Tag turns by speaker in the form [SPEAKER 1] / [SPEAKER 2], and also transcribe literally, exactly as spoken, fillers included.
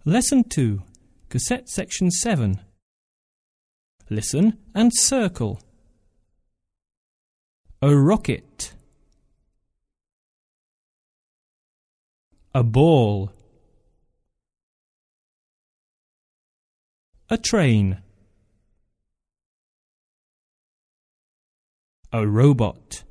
[SPEAKER 1] Lesson two, Cassette Section seven. Listen and circle. A rocket. A ball. A train. A robot.